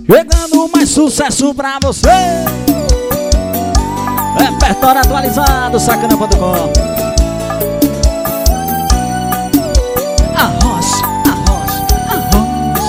Chegando mais sucesso pra você. Repertório atualizado, Sacana.com. Arroz, arroz, arroz.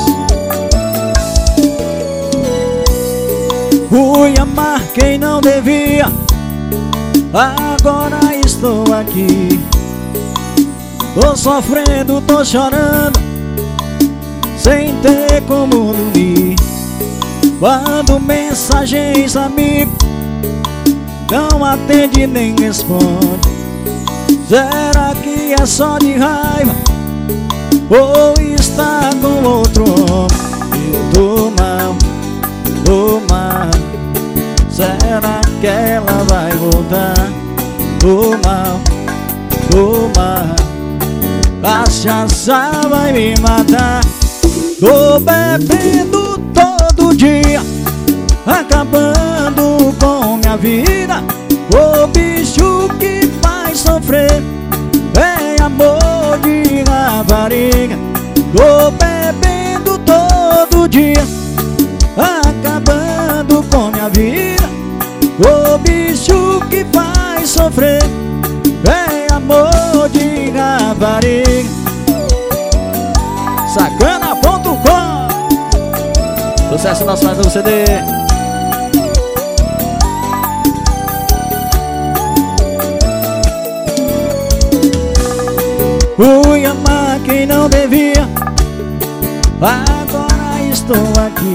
Fui amar quem não devia, agora estou aqui. Tô sofrendo, tô chorando, sem ter como dormir. Mando mensagens, amigo, não atende nem responde. Será que é só de raiva ou está com outro homem? Eu tô mal, tô mal. Será que ela vai voltar? Tô mal, tô mal. A cachaça vai me matar. Tô bebendo todo dia, acabando com minha vida. O bicho que faz sofrer é amor de rapariga. Tô bebendo todo dia, acabando com minha vida. O bicho que faz sofrer é amor de rapariga. Sacana.com. Sucesso nosso mais novo CD. Fui amar quem não devia, agora estou aqui.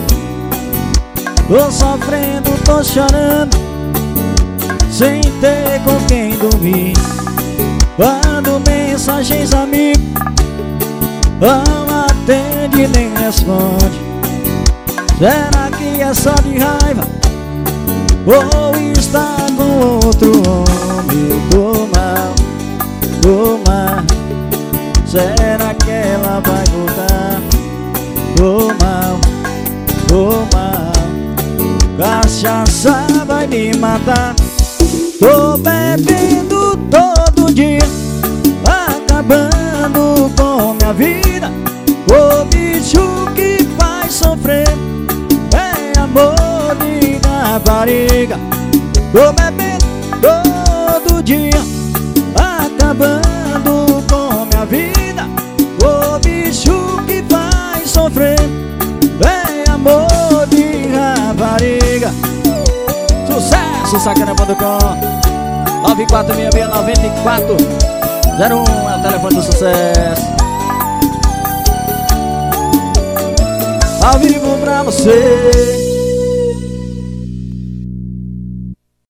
Tô sofrendo, tô chorando, sem ter com quem dormir. Mando mensagens, amigo, não atende nem responde. Será que é só de raiva ou está com outro homem? Eu tô mal, tô mal. Será que ela vai voltar? Tô mal, tô mal. Cachaça vai me matar. Tô bebendo todo dia, acabando com minha vida. O bicho que faz sofrer é amor de rapariga. Tô bebendo todo dia, acabando com minha vida. O bicho que faz sofrer é amor de rapariga. Sucesso, Sacana.com. 94669401 é o telefone do sucesso. Ao vivo pra você.